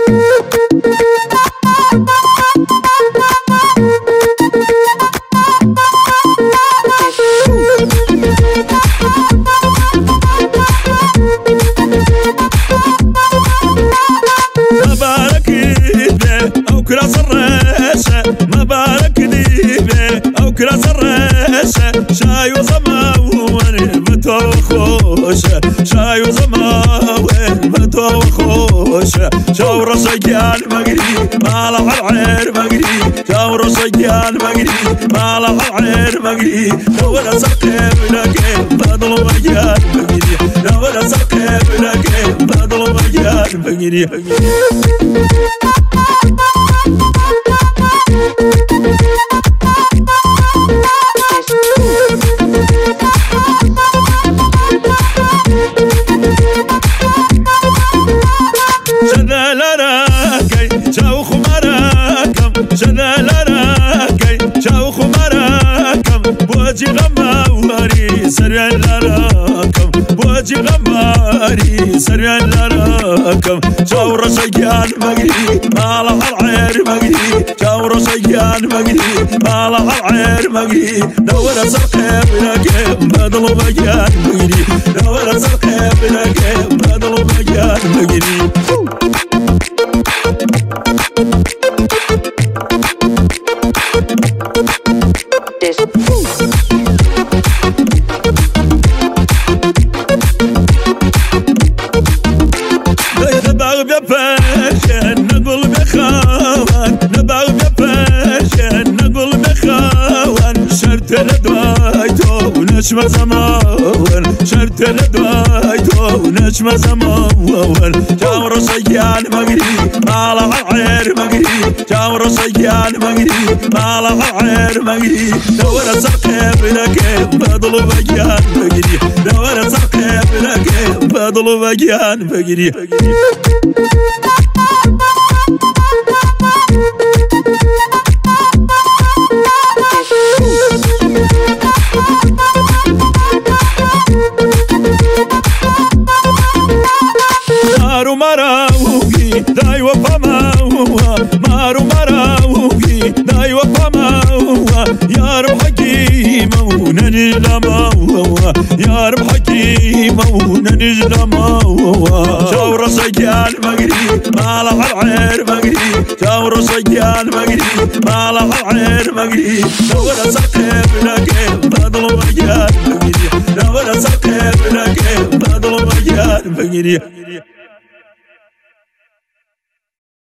كراس الرشة مبارك ديبه أو كراس الرشة شاي وزماوين بتوخوشة شاي وزماوين بتوخوشة شاور سجال مقري مالح العير مقري شاور سجال مقري مالح العير مقري دور سقيم لكن بدل مجال مقري دور سقيم لكن بدل مجال مقري شوخ مراكم شلال راكي شوخ مراكم بوجي غماري سريان راكم بوجي غماري سريان راكم شاور سيان مقري مالح العير مقري شاور سيان مقري مالح العير مقري دور سرقي بلاكي بدل مجان مقري دور سرقي بلاكي بدل مجان مقري نبغى بفاشن نقول بخوان نبغى بفاشن نقول بخوان شرط لدوايتو ونشمة زمان شرط لدوايتو ونشمة زمان جاور سيان مقري مالح العير مقري جاور سيان مقري مالح العير مقري دور سرقي بلاكي بدل بجان مقري دور سرقي بلاكي بدل بجان مقري مارو مراوغي داي وفماوها مارو مراوغي داي وفماوها يا رب حكيمة ونجلماوها يا رب حكيمة ونجلماوها شاور سجال مقري مالح العير مقري شاور سجال مقري مالح العير مقري دور سقي بلاكي بدل مجال مقري دور سقي بلاكي بدل مجال مقري